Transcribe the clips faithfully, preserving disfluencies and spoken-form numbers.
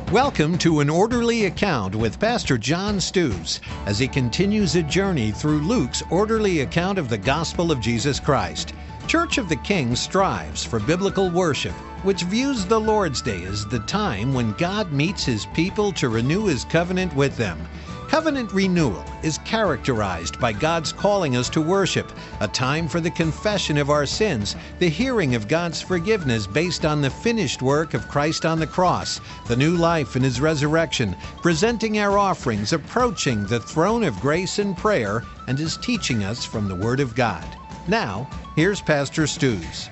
Welcome to An Orderly Account with Pastor John Stews as he continues a journey through Luke's orderly account of the gospel of Jesus Christ. Church of the King strives for biblical worship, which views the Lord's Day as the time when God meets His people to renew His covenant with them. Covenant renewal is characterized by God's calling us to worship, a time for the confession of our sins, the hearing of God's forgiveness based on the finished work of Christ on the cross, the new life in His resurrection, presenting our offerings, approaching the throne of grace in prayer, and is teaching us from the Word of God. Now, here's Pastor Stews.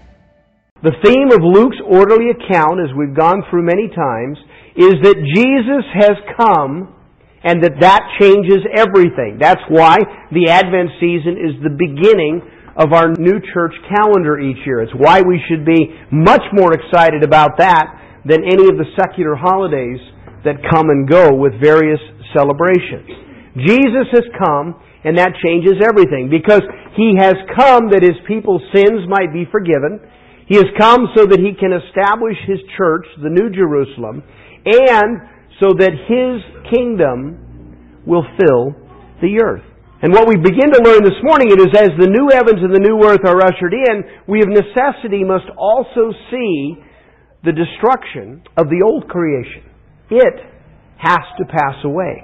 The theme of Luke's orderly account, as we've gone through many times, is that Jesus has come and that that changes everything. That's why the Advent season is the beginning of our new church calendar each year. It's why we should be much more excited about that than any of the secular holidays that come and go with various celebrations. Jesus has come, and that changes everything, because He has come that His people's sins might be forgiven. He has come so that He can establish His church, the New Jerusalem, and so that His kingdom will fill the earth. And what we begin to learn this morning is as the new heavens and the new earth are ushered in, we of necessity must also see the destruction of the old creation. It has to pass away.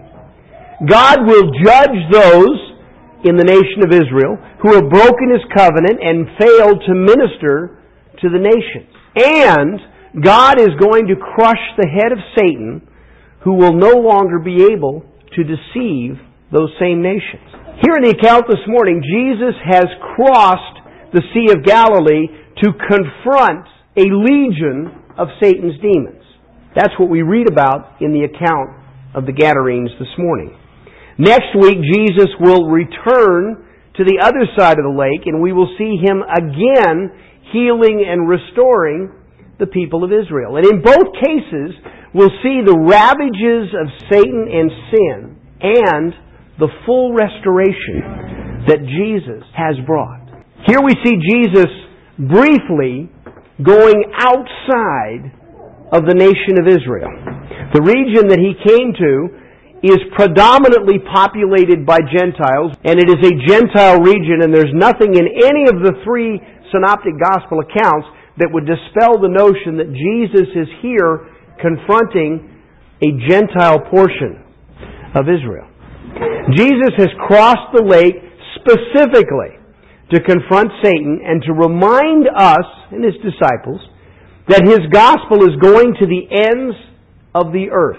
God will judge those in the nation of Israel who have broken His covenant and failed to minister to the nations. And God is going to crush the head of Satan, who will no longer be able to deceive those same nations. Here in the account this morning, Jesus has crossed the Sea of Galilee to confront a legion of Satan's demons. That's what we read about in the account of the Gadarenes this morning. Next week, Jesus will return to the other side of the lake, and we will see Him again healing and restoring the people of Israel. And in both cases, we'll see the ravages of Satan and sin and the full restoration that Jesus has brought. Here we see Jesus briefly going outside of the nation of Israel. The region that He came to is predominantly populated by Gentiles, and it is a Gentile region, and there's nothing in any of the three synoptic gospel accounts that would dispel the notion that Jesus is here confronting a Gentile portion of Israel. Jesus has crossed the lake specifically to confront Satan and to remind us and His disciples that His gospel is going to the ends of the earth,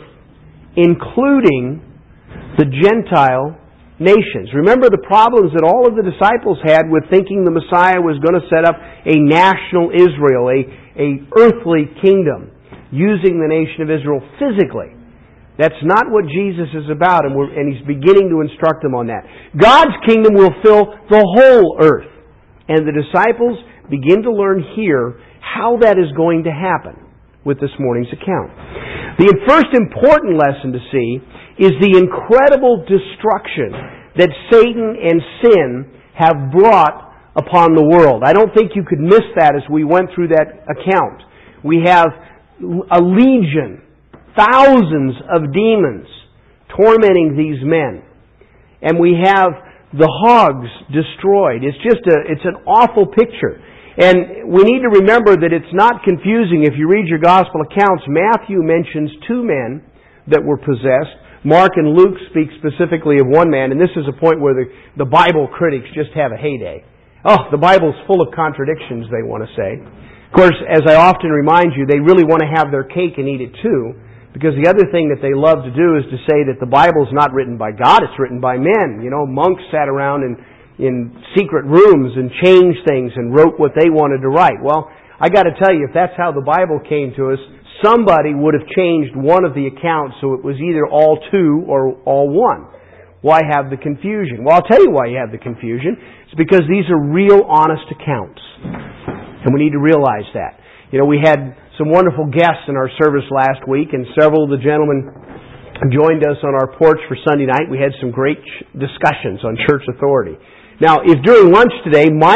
including the Gentile nations. Remember the problems that all of the disciples had with thinking the Messiah was going to set up a national Israel, a, a earthly kingdom, using the nation of Israel physically. That's not what Jesus is about, and, we're, and He's beginning to instruct them on that. God's kingdom will fill the whole earth, and the disciples begin to learn here how that is going to happen with this morning's account. The first important lesson to see is the incredible destruction that Satan and sin have brought upon the world. I don't think you could miss that as we went through that account. We have a legion, thousands of demons tormenting these men. And we have the hogs destroyed. It's just a, it's an awful picture. And we need to remember that it's not confusing. If you read your gospel accounts, Matthew mentions two men that were possessed. Mark and Luke speak specifically of one man, and this is a point where the, the Bible critics just have a heyday. Oh, the Bible's full of contradictions, they want to say. Of course, as I often remind you, they really want to have their cake and eat it too, because the other thing that they love to do is to say that the Bible's not written by God, it's written by men. You know, monks sat around in, in secret rooms and changed things and wrote what they wanted to write. Well, I got to tell you, if that's how the Bible came to us, somebody would have changed one of the accounts so it was either all two or all one. Why have the confusion? Well, I'll tell you why you have the confusion. It's because these are real, honest accounts. And we need to realize that. You know, we had some wonderful guests in our service last week, and several of the gentlemen joined us on our porch for Sunday night. We had some great discussions on church authority. Now, if during lunch today Mike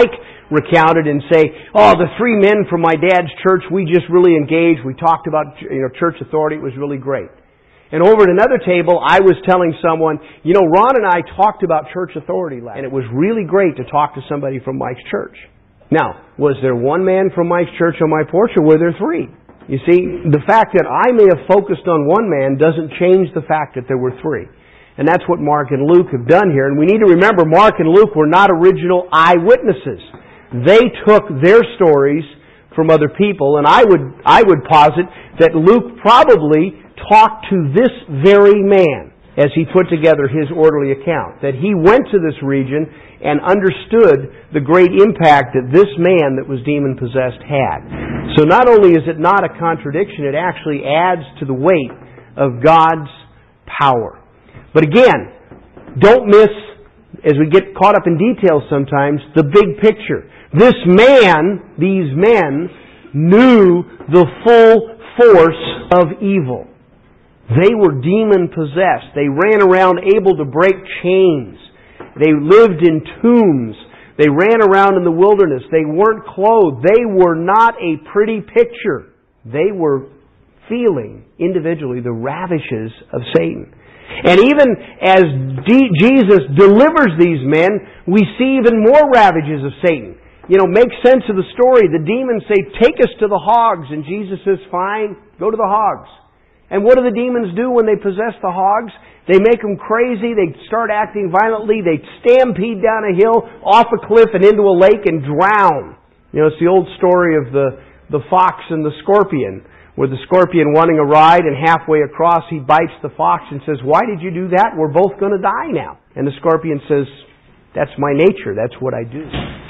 recounted and say, oh, the three men from my dad's church, we just really engaged. We talked about, you know, church authority. It was really great. And over at another table, I was telling someone, you know, Ron and I talked about church authority last, and it was really great to talk to somebody from Mike's church. Now, was there one man from Mike's church on my porch, or were there three? You see, the fact that I may have focused on one man doesn't change the fact that there were three. And that's what Mark and Luke have done here. And we need to remember, Mark and Luke were not original eyewitnesses. They took their stories from other people, and I would, I would posit that Luke probably talked to this very man as he put together his orderly account. That he went to this region and understood the great impact that this man that was demon-possessed had. So not only is it not a contradiction, it actually adds to the weight of God's power. But again, don't miss, as we get caught up in details sometimes, the big picture. This man, these men, knew the full force of evil. They were demon-possessed. They ran around able to break chains. They lived in tombs. They ran around in the wilderness. They weren't clothed. They were not a pretty picture. They were feeling individually the ravages of Satan. And even as D- Jesus delivers these men, we see even more ravages of Satan. You know, make sense of the story. The demons say, take us to the hogs. And Jesus says, fine, go to the hogs. And what do the demons do when they possess the hogs? They make them crazy. They start acting violently. They stampede down a hill, off a cliff, and into a lake and drown. You know, it's the old story of the, the fox and the scorpion, where the scorpion wanting a ride, and halfway across he bites the fox and says, why did you do that? We're both going to die now. And the scorpion says, that's my nature. That's what I do.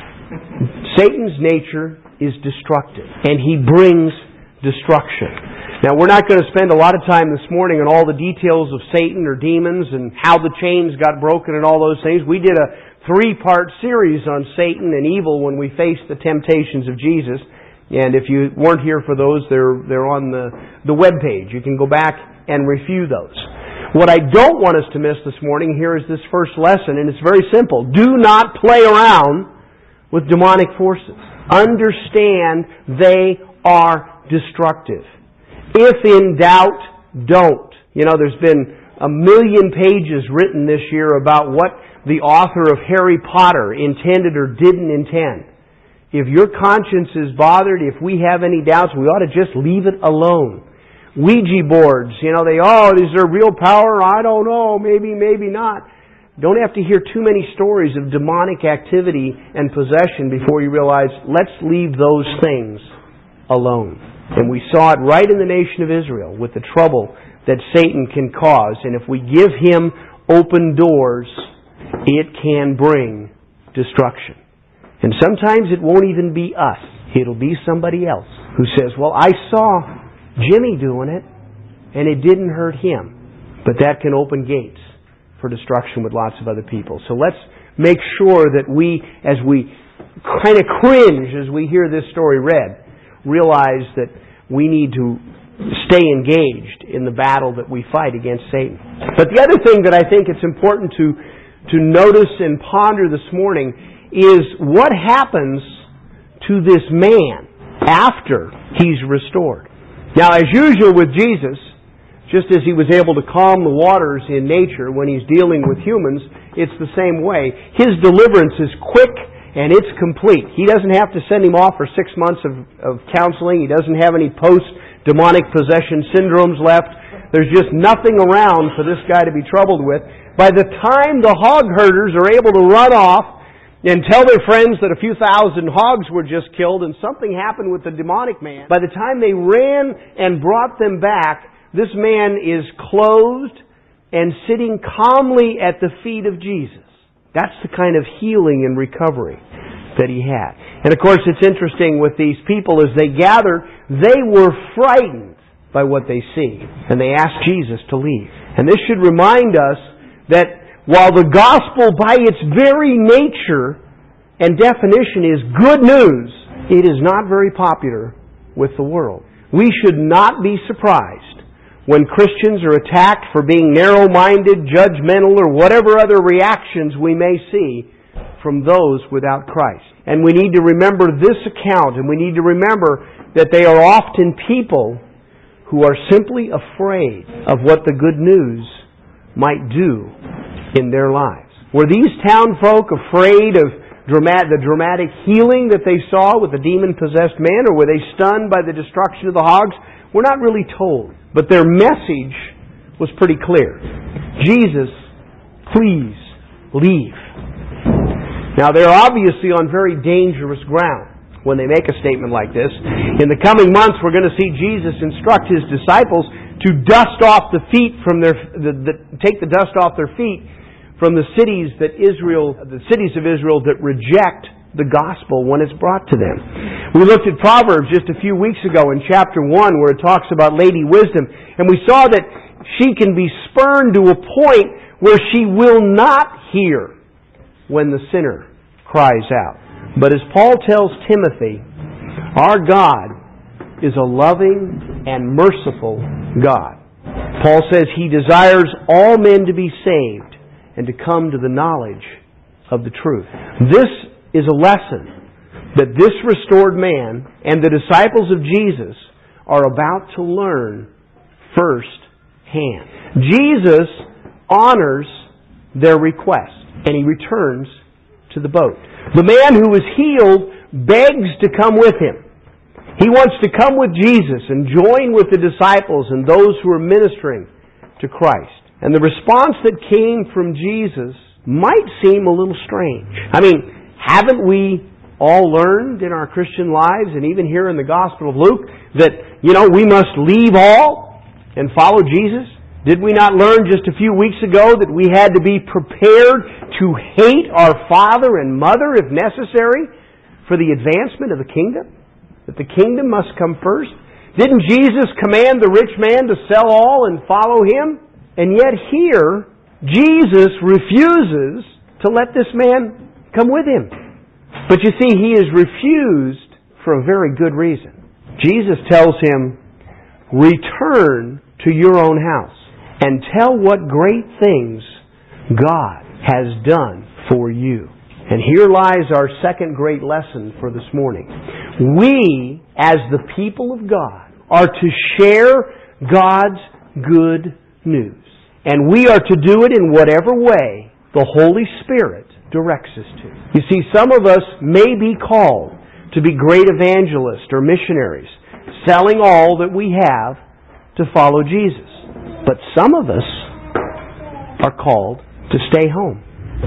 Satan's nature is destructive, and he brings destruction. Now, we're not going to spend a lot of time this morning on all the details of Satan or demons and how the chains got broken and all those things. We did a three-part series on Satan and evil when we faced the temptations of Jesus. And if you weren't here for those, they're they're on the, the web page. You can go back and review those. What I don't want us to miss this morning here is this first lesson, and it's very simple. Do not play around with demonic forces. Understand they are destructive. If in doubt, don't. You know, there's been a million pages written this year about what the author of Harry Potter intended or didn't intend. If your conscience is bothered, if we have any doubts, we ought to just leave it alone. Ouija boards, you know, they, oh, is there real power? I don't know, maybe, maybe not. Don't have to hear too many stories of demonic activity and possession before you realize, let's leave those things alone. And we saw it right in the nation of Israel with the trouble that Satan can cause. And if we give him open doors, it can bring destruction. And sometimes it won't even be us. It'll be somebody else who says, well, I saw Jimmy doing it, and it didn't hurt him. But that can open gates for destruction with lots of other people. So let's make sure that we, as we kind of cringe as we hear this story read, realize that we need to stay engaged in the battle that we fight against Satan. But the other thing that I think it's important to, to notice and ponder this morning is what happens to this man after he's restored. Now, as usual with Jesus, just as he was able to calm the waters in nature when he's dealing with humans, it's the same way. His deliverance is quick and it's complete. He doesn't have to send him off for six months of, of counseling. He doesn't have any post-demonic possession syndromes left. There's just nothing around for this guy to be troubled with. By the time the hog herders are able to run off and tell their friends that a few thousand hogs were just killed and something happened with the demonic man, by the time they ran and brought them back, this man is clothed and sitting calmly at the feet of Jesus. That's the kind of healing and recovery that he had. And of course, it's interesting with these people as they gather, they were frightened by what they see. And they asked Jesus to leave. And this should remind us that while the gospel by its very nature and definition is good news, it is not very popular with the world. We should not be surprised when Christians are attacked for being narrow-minded, judgmental, or whatever other reactions we may see from those without Christ. And we need to remember this account, and we need to remember that they are often people who are simply afraid of what the good news might do in their lives. Were these town folk afraid of dramat- the dramatic healing that they saw with the demon-possessed man, or were they stunned by the destruction of the hogs? We're not really told. But their message was pretty clear. Jesus, please leave. Now, they're obviously on very dangerous ground when they make a statement like this. In the coming months, we're going to see Jesus instruct His disciples to dust off the feet from their, the, the, take the dust off their feet from the cities that Israel, the cities of Israel that reject the gospel when it's brought to them. We looked at Proverbs just a few weeks ago in chapter one, where it talks about Lady Wisdom, and we saw that she can be spurned to a point where she will not hear when the sinner cries out. But as Paul tells Timothy, our God is a loving and merciful God. Paul says He desires all men to be saved and to come to the knowledge of the truth. This is a lesson that this restored man and the disciples of Jesus are about to learn firsthand. Jesus honors their request, and He returns to the boat. The man who was healed begs to come with Him. He wants to come with Jesus and join with the disciples and those who are ministering to Christ. And the response that came from Jesus might seem a little strange. I mean, haven't we all learned in our Christian lives, and even here in the Gospel of Luke, that, you know, we must leave all and follow Jesus? Did we not learn just a few weeks ago that we had to be prepared to hate our father and mother if necessary for the advancement of the kingdom? That the kingdom must come first? Didn't Jesus command the rich man to sell all and follow Him? And yet here, Jesus refuses to let this man come with Him. But you see, He is refused for a very good reason. Jesus tells him, return to your own house and tell what great things God has done for you. And here lies our second great lesson for this morning. We, as the people of God, are to share God's good news. And we are to do it in whatever way the Holy Spirit directs us to. You see, some of us may be called to be great evangelists or missionaries, selling all that we have to follow Jesus. But some of us are called to stay home.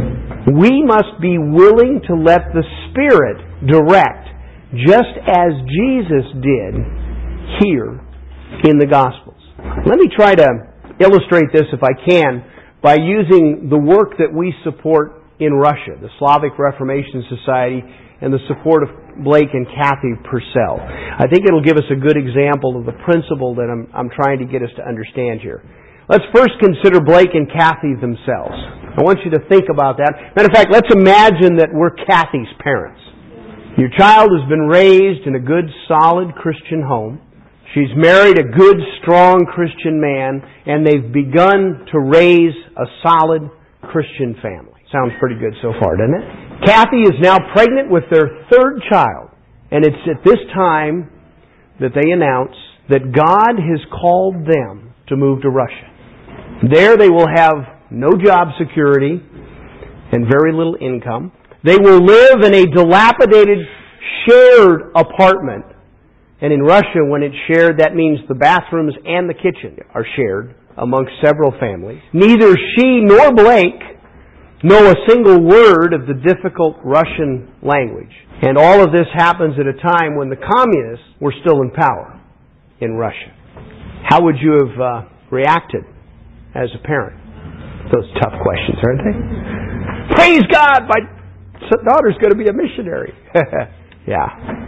We must be willing to let the Spirit direct, just as Jesus did here in the Gospels. Let me try to illustrate this, if I can, by using the work that we support in Russia, the Slavic Reformation Society, and the support of Blake and Kathy Purcell. I think it'll give us a good example of the principle that I'm, I'm trying to get us to understand here. Let's first consider Blake and Kathy themselves. I want you to think about that. Matter of fact, let's imagine that we're Kathy's parents. Your child has been raised in a good, solid Christian home. She's married a good, strong Christian man, and they've begun to raise a solid Christian family. Sounds pretty good so far, doesn't it? Kathy is now pregnant with their third child, and it's at this time that they announce that God has called them to move to Russia. There they will have no job security and very little income. They will live in a dilapidated, shared apartment. And in Russia, when it's shared, that means the bathrooms and the kitchen are shared amongst several families. Neither she nor Blake know a single word of the difficult Russian language. And all of this happens at a time when the communists were still in power in Russia. How would you have uh, reacted as a parent? Those tough questions, aren't they? Praise God, my daughter's going to be a missionary. Yeah.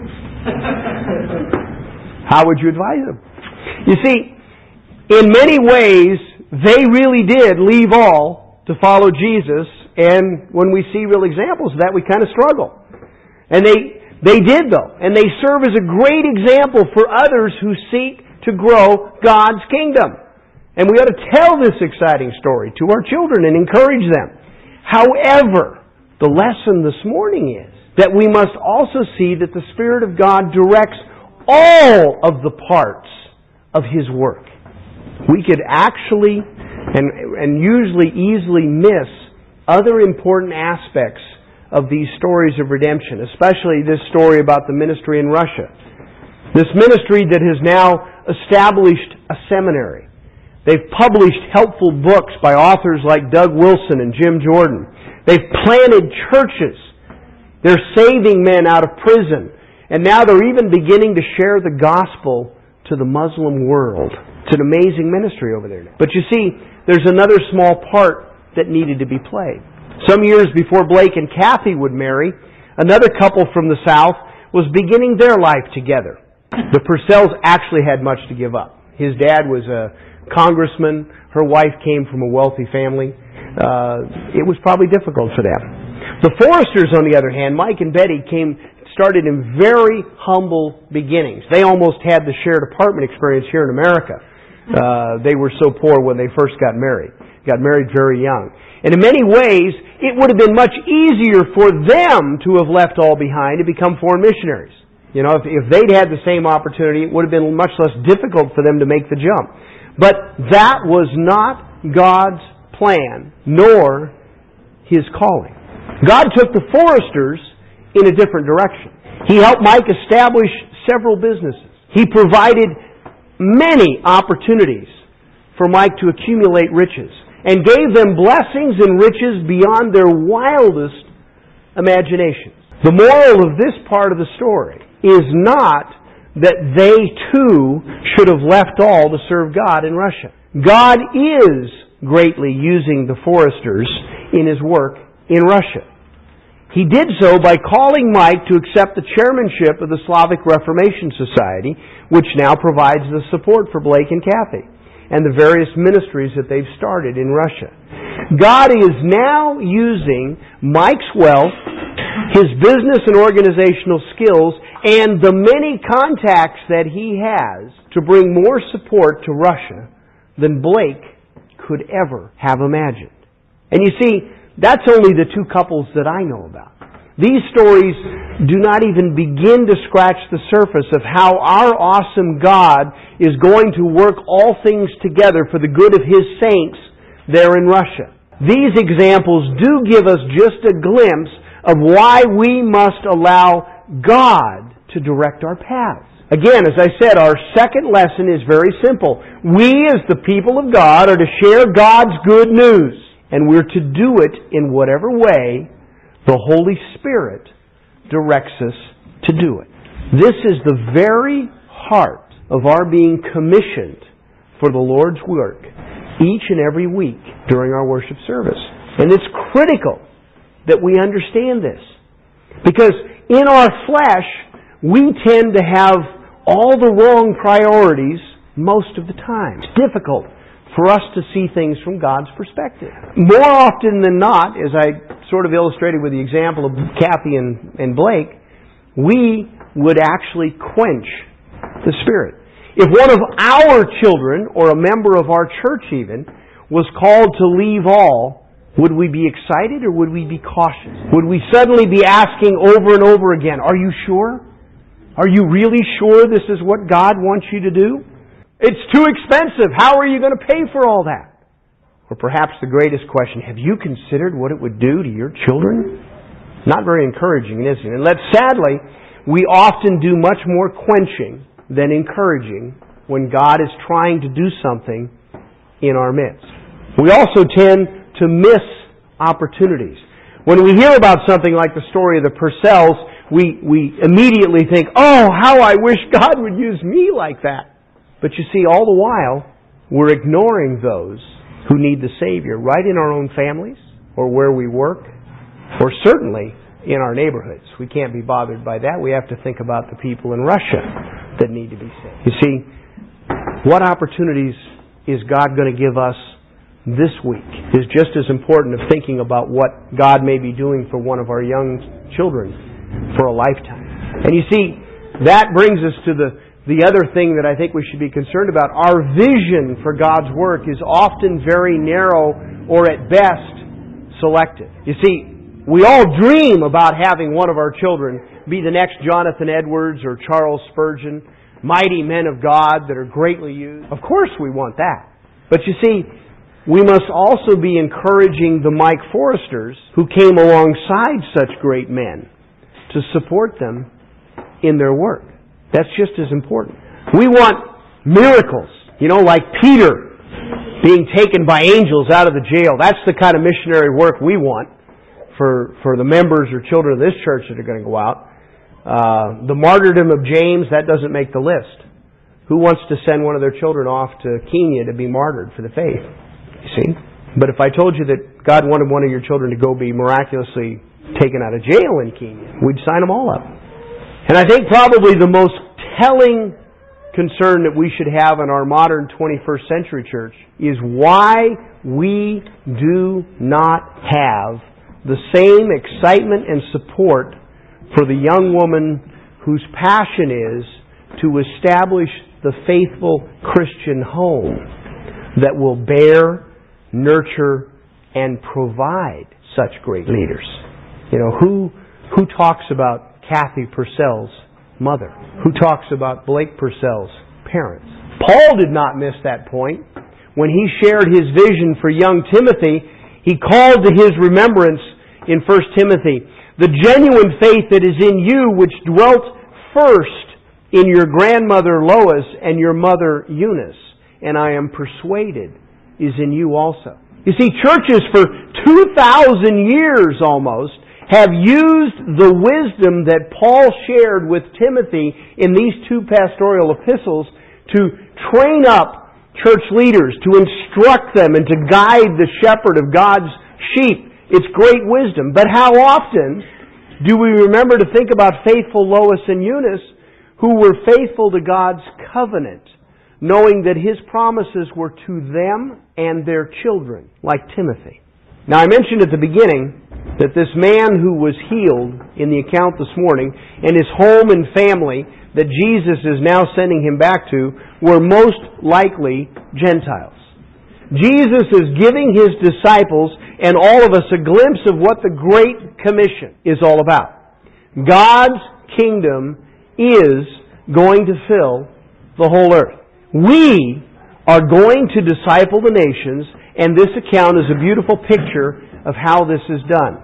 How would you advise them? You see, in many ways, they really did leave all to follow Jesus, and when we see real examples of that, we kind of struggle. And they they did, though, and they serve as a great example for others who seek to grow God's kingdom. And we ought to tell this exciting story to our children and encourage them. However, the lesson this morning is that we must also see that the Spirit of God directs all of the parts of His work. We could actually and, and usually easily miss other important aspects of these stories of redemption, especially this story about the ministry in Russia. This ministry that has now established a seminary. They've published helpful books by authors like Doug Wilson and Jim Jordan. They've planted churches. They're saving men out of prison. And now they're even beginning to share the gospel to the Muslim world. It's an amazing ministry over there now. But you see, there's another small part that needed to be played. Some years before Blake and Kathy would marry, another couple from the South was beginning their life together. The Purcells actually had much to give up. His dad was a congressman. Her wife came from a wealthy family. Uh, it was probably difficult for them. The Forresters, on the other hand, Mike and Betty, came started in very humble beginnings. They almost had the shared apartment experience here in America. Uh, they were so poor when they first got married. Got married very young. And in many ways, it would have been much easier for them to have left all behind and become foreign missionaries. You know, if, if they'd had the same opportunity, it would have been much less difficult for them to make the jump. But that was not God's plan, nor His calling. God took the Forresters in a different direction. He helped Mike establish several businesses. He provided many opportunities for Mike to accumulate riches and gave them blessings and riches beyond their wildest imaginations. The moral of this part of the story is not that they too should have left all to serve God in Russia. God is greatly using the Forresters in His work in Russia. He did so by calling Mike to accept the chairmanship of the Slavic Reformation Society, which now provides the support for Blake and Kathy and the various ministries that they've started in Russia. God is now using Mike's wealth, his business and organizational skills, and the many contacts that he has to bring more support to Russia than Blake could ever have imagined. And you see, that's only the two couples that I know about. These stories do not even begin to scratch the surface of how our awesome God is going to work all things together for the good of His saints there in Russia. These examples do give us just a glimpse of why we must allow God to direct our paths. Again, as I said, our second lesson is very simple. We, as the people of God, are to share God's good news. And we're to do it in whatever way the Holy Spirit directs us to do it. This is the very heart of our being commissioned for the Lord's work each and every week during our worship service. And it's critical that we understand this. Because in our flesh, we tend to have all the wrong priorities most of the time. It's difficult for us to see things from God's perspective. More often than not, as I sort of illustrated with the example of Kathy and, and Blake, we would actually quench the Spirit. If one of our children, or a member of our church even, was called to leave all, would we be excited or would we be cautious? Would we suddenly be asking over and over again, are you sure? Are you really sure this is what God wants you to do? It's too expensive. How are you going to pay for all that? Or perhaps the greatest question, have you considered what it would do to your children? Not very encouraging, is it? And let, sadly, we often do much more quenching than encouraging when God is trying to do something in our midst. We also tend to miss opportunities. When we hear about something like the story of the Purcells, we, we immediately think, oh, how I wish God would use me like that. But you see, all the while, we're ignoring those who need the Savior right in our own families, or where we work, or certainly in our neighborhoods. We can't be bothered by that. We have to think about the people in Russia that need to be saved. You see, what opportunities is God going to give us this week is just as important as thinking about what God may be doing for one of our young children for a lifetime. And you see, that brings us to the The other thing that I think we should be concerned about, our vision for God's work is often very narrow or at best selective. You see, We all dream about having one of our children be the next Jonathan Edwards or Charles Spurgeon, mighty men of God that are greatly used. Of course we want that. But you see, we must also be encouraging the Mike Forresters who came alongside such great men to support them in their work. That's just as important. We want miracles, you know, like Peter being taken by angels out of the jail. That's the kind of missionary work we want for, for the members or children of this church that are going to go out. Uh, the martyrdom of James, that doesn't make the list. Who wants to send one of their children off to Kenya to be martyred for the faith? You see? But if I told you that God wanted one of your children to go be miraculously taken out of jail in Kenya, we'd sign them all up. And I think probably the most telling concern that we should have in our modern twenty-first century church is why we do not have the same excitement and support for the young woman whose passion is to establish the faithful Christian home that will bear, nurture, and provide such great leaders. You know, who who talks about Kathy Purcell's mother? Who talks about Blake Purcell's parents? Paul did not miss that point. When he shared his vision for young Timothy, he called to his remembrance in First Timothy the genuine faith that is in you, which dwelt first in your grandmother Lois and your mother Eunice, and I am persuaded is in you also. You see, churches for two thousand years almost have used the wisdom that Paul shared with Timothy in these two pastoral epistles to train up church leaders, to instruct them and to guide the shepherd of God's sheep. It's great wisdom. But how often do we remember to think about faithful Lois and Eunice who were faithful to God's covenant, knowing that His promises were to them and their children, like Timothy? Now, I mentioned at the beginning that this man who was healed in the account this morning and his home and family that Jesus is now sending him back to were most likely Gentiles. Jesus is giving His disciples and all of us a glimpse of what the Great Commission is all about. God's kingdom is going to fill the whole earth. We are going to disciple the nations, and this account is a beautiful picture of how this is done.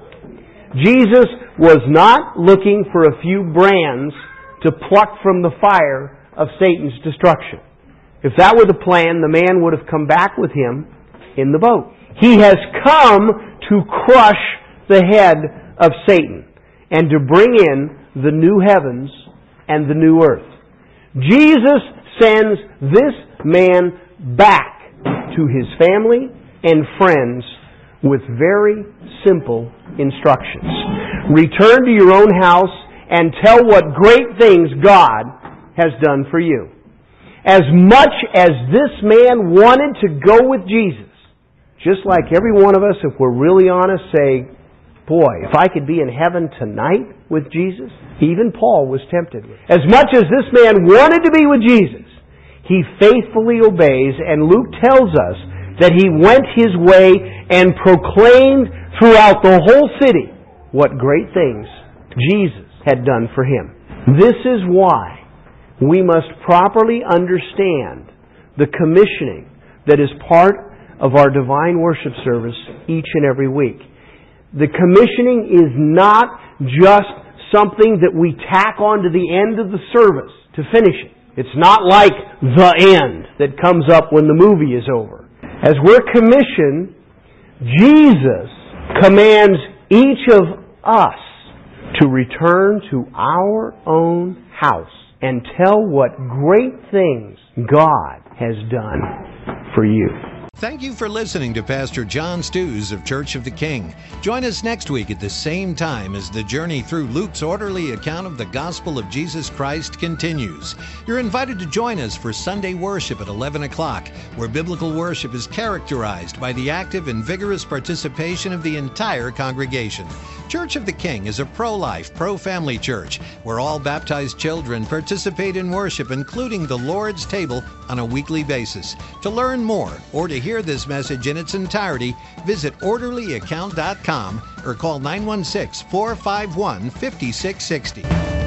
Jesus was not looking for a few brands to pluck from the fire of Satan's destruction. If that were the plan, the man would have come back with him in the boat. He has come to crush the head of Satan and to bring in the new heavens and the new earth. Jesus sends this man back to his family and friends with very simple instructions. Return to your own house and tell what great things God has done for you. As much as this man wanted to go with Jesus, just like every one of us, if we're really honest, say, boy, if I could be in heaven tonight with Jesus, even Paul was tempted. As much as this man wanted to be with Jesus, he faithfully obeys, and Luke tells us that he went his way and proclaimed throughout the whole city what great things Jesus had done for him. This is why we must properly understand the commissioning that is part of our divine worship service each and every week. The commissioning is not just something that we tack on to the end of the service to finish it. It's not like the end that comes up when the movie is over. As we're commissioned, Jesus commands each of us to return to our own house and tell what great things God has done for you. Thank you for listening to Pastor John Stews of Church of the King. Join us next week at the same time as the journey through Luke's orderly account of the gospel of Jesus Christ continues. You're invited to join us for Sunday worship at eleven o'clock, where biblical worship is characterized by the active and vigorous participation of the entire congregation. Church of the King is a pro-life, pro-family church where all baptized children participate in worship, including the Lord's table, on a weekly basis. To learn more or to hear hear this message in its entirety, visit orderly account dot com or call nine one six, four five one, five six six zero.